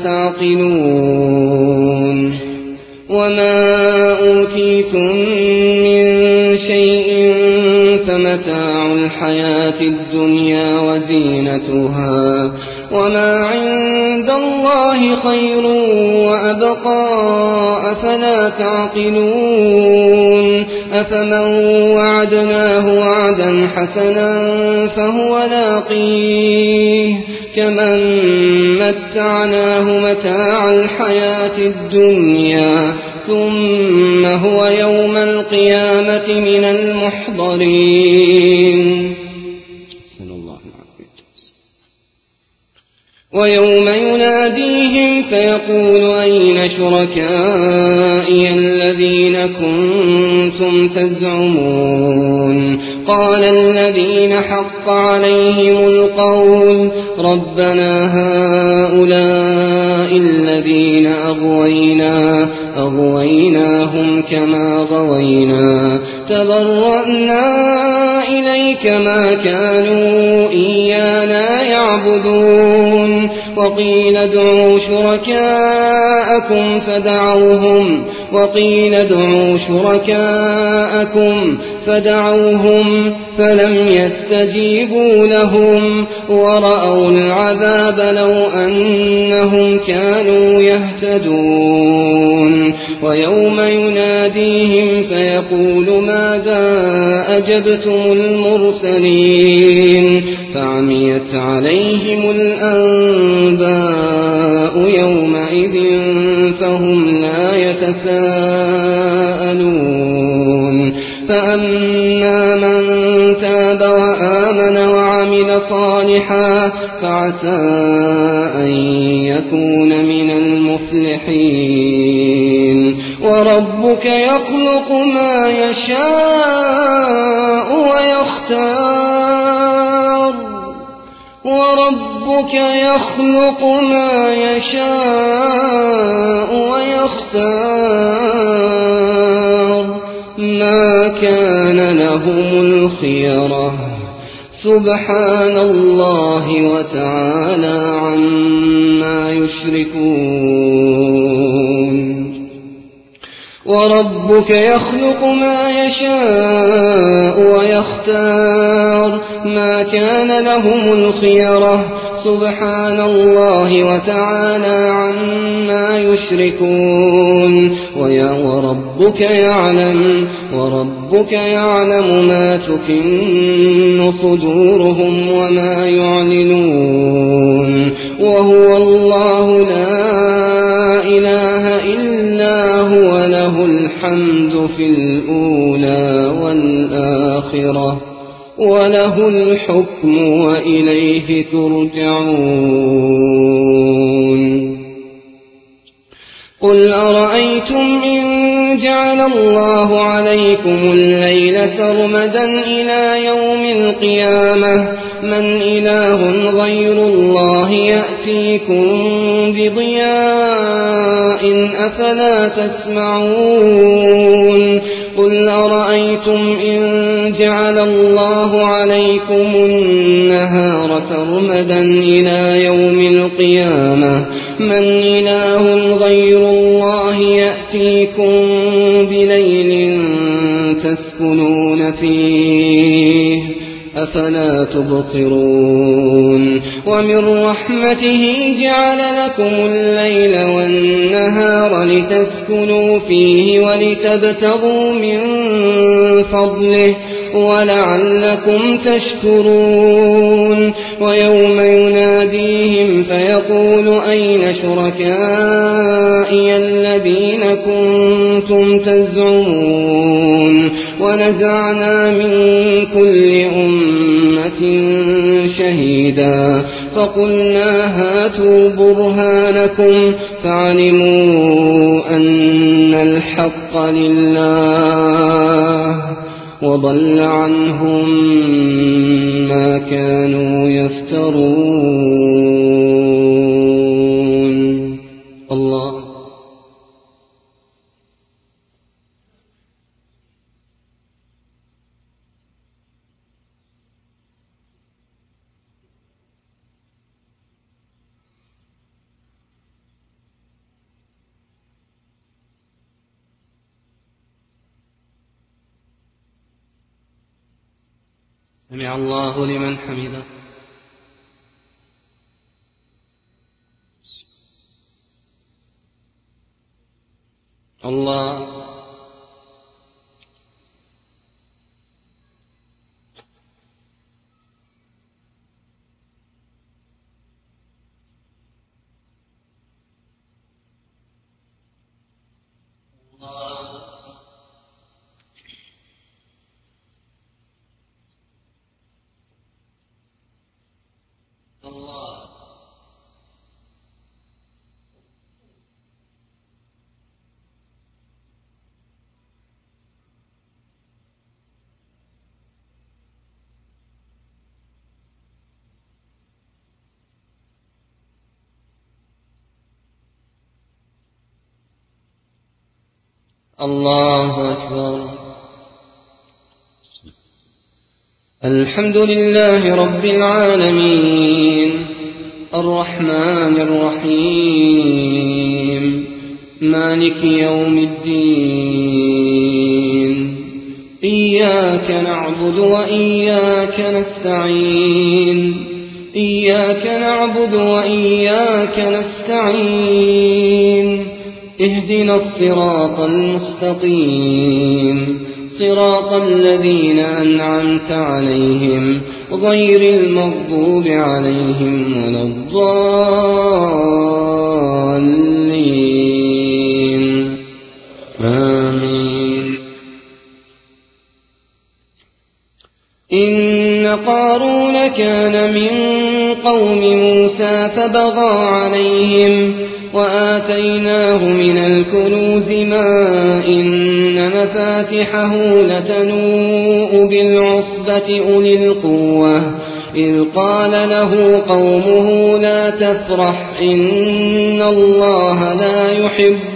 تعقلون. وما أوتيتم من شيء فمتاع الحياة الدنيا وزينتها وما عند الله خير وأبقى أفلا تعقلون. أفمن وعدناه وعدا حسنا فهو لاقيه كمن متعناه متاع الحياة الدنيا ثم هو يوم القيامة من المحضرين. ويوم يناديهم فيقول أين شركائي الذين كنتم تزعمون قال الذين حق عليهم القول ربنا هؤلاء الذين أغويناهم كما غوينا تبرأنا إليك ما كانوا إيانا يعبدون. وقيل ادعوا شركاءكم فدعوهم فلم يستجيبوا لهم ورأوا العذاب لو أنهم كانوا يهتدون. ويوم يناديهم فيقول ماذا أجبتم المرسلين فعميت عليهم الأنباء يومئذ فهم لا يتساءلون. فأما من تاب وآمن وعمل صالحا فعسى أن يكون من المفلحين. وربك يخلق ما يشاء ويختار ما كان لهم الخيرة سبحان الله وتعالى عما يشركون. وربك يخلق ما يشاء ويختار ما كان لهم الخيرة سبحان الله وتعالى عما يشركون. وربك يعلم ما تكن صدورهم وما يعلنون وهو الله لا إله إلا هو له الحمد في الأولى والآخرة وله الحكم وإليه ترجعون. قل أرأيتم إن جعل الله عليكم الليل سرمدا إلى يوم القيامة من إله غير الله يأتيكم بضياء أفلا تسمعون. قل أرأيتم إن جعل الله عليكم النهار سرمدا إلى يوم القيامة من إله غير الله يأتيكم بليل تسكنون فيه أفلا تبصرون ومن رحمته جعل لكم الليل والنهار لتسكنوا فيه ولتبتغوا من فضله ولعلكم تشكرون ويوم يناديهم فيقول أين شركائي الذين كنتم تزعمون ونزعنا من كل أمة شهيدا فقلنا هاتوا برهانكم فعلموا أن الحق لله وضل عنهم ما كانوا يفترون. الله سمع الله لمن حمده. الله الله أكبر. الحمد لله رب العالمين الرحمن الرحيم مالك يوم الدين إياك نعبد وإياك نستعين إياك نعبد وإياك نستعين اهدنا الصراط المستقيم صراط الذين أنعمت عليهم غير المغضوب عليهم ولا الضالين آمين. إن قارون كان من قوم موسى فبغى عليهم وآتيناه من الكنوز ما إن مفاتحه لتنوء بالعصبة أولي القوة إذ قال له قومه لا تفرح إن الله لا يحب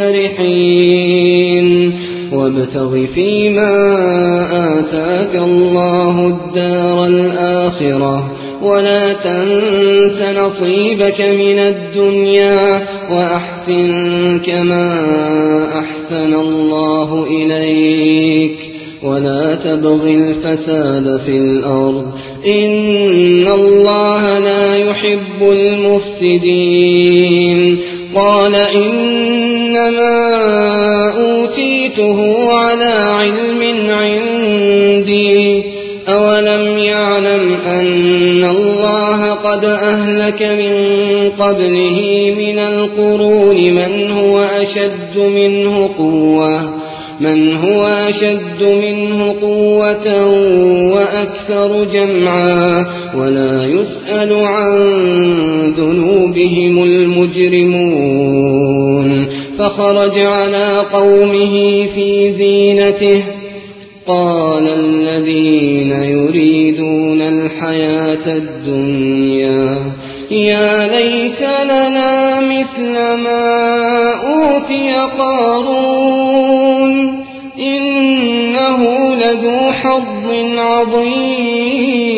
الفرحين وابتغ فيما آتاك الله الدار الآخرة ولا تنس نصيبك من الدنيا وأحسن كما أحسن الله إليك ولا تبغ الفساد في الأرض إن الله لا يحب المفسدين. قال إنما أوتيته على علم عندي أولم يعلم أن الله قد أهلك من قبله من القرون من هو أشد منه قوة وأكثر جمعا ولا يسأل عن ذنوبهم المجرمون. فخرج على قومه في زينته قال الذين يريدون الحياة الدنيا يا ليت لنا مثل ما أوتي قارون إنه لذو حظ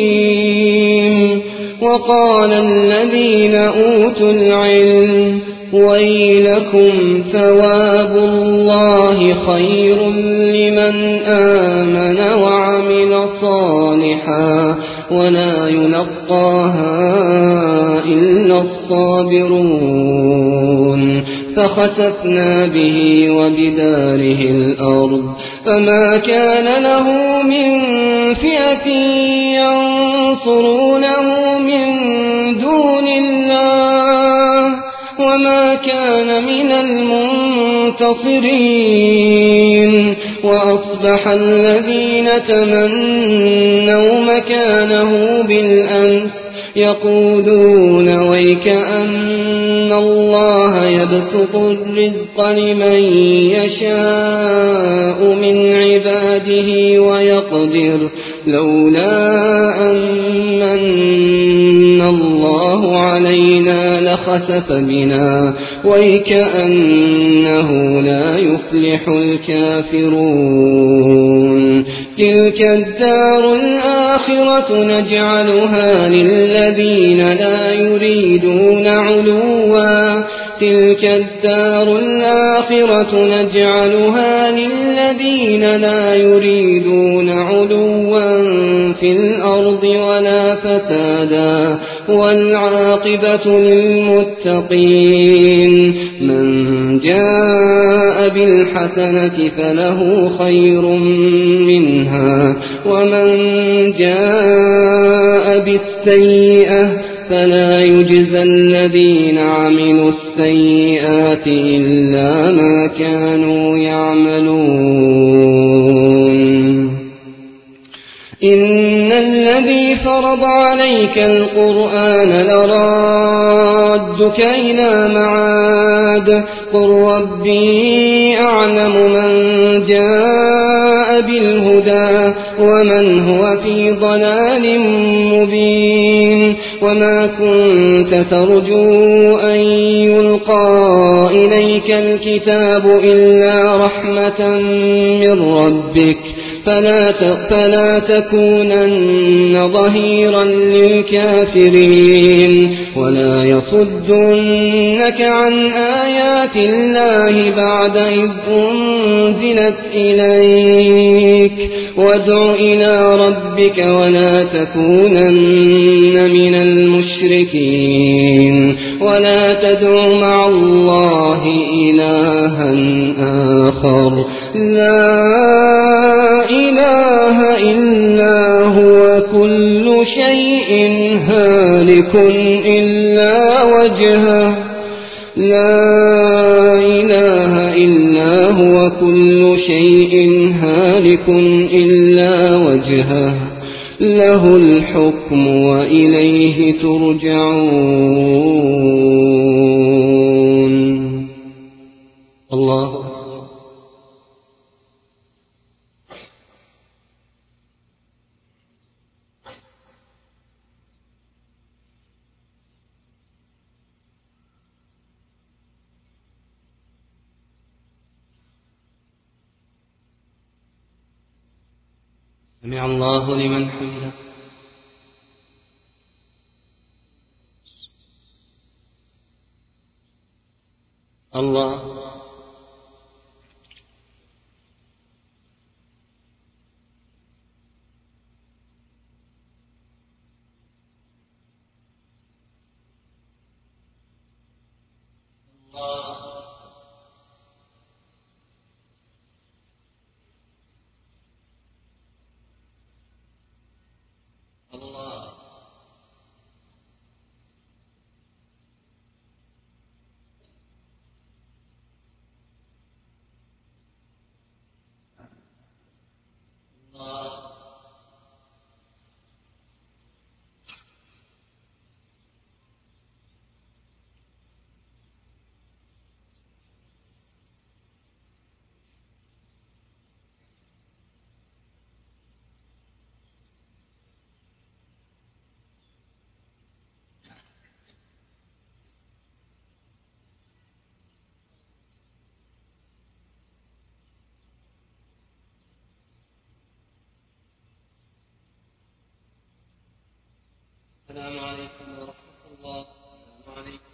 عظيم. وقال الذين أوتوا العلم ويلكم ثواب الله خير لمن آمن وعمل صالحا ولا يلقاها إلا الصابرون فخسفنا به وبداره الأرض فما كان له من فئة ينصرونه من دون الله وما كان من المنتصرين وأصبح الذين تمنوا مكانه بالأمس يقولون ويكأن الله يبسط الرزق لمن يشاء من عباده ويقدر لولا أن الله علينا لخسف بنا ويكأنه لا يفلح الكافرون تلك الدار الآخرة نجعلها للذين لا يريدون علوا تلك الدار الآخرة نجعلها للذين لا يريدون علوا في الأرض ولا فسادا والعاقبة للمتقين من جاء بالحسنة فله خير منها ومن جاء بالسيئة فلا يجزى الذين عملوا السيئات إلا ما كانوا يعملون إن الذي فرض عليك القرآن لرادك إلى معاد قل ربي أعلم من جاء بالهدى ومن هو في ضلال مبين وما كنت ترجو أن يلقى إليك الكتاب إلا رحمة من ربك فلا تكونن ظهيرا للكافرين ولا يصدنك عن آيات الله بعد إذ أنزلت إليك وادع إلى ربك ولا تكونن من المشركين ولا تدع مع الله إلها آخر لا إله إلا هو كل شيء هالك إلا وجهه لا إله إلا هو كل شيء هالك إلا وجهه له الحكم وإليه ترجعون الله سمع الله لمن حمده الله السلام عليكم ورحمة الله. السلام عليكم.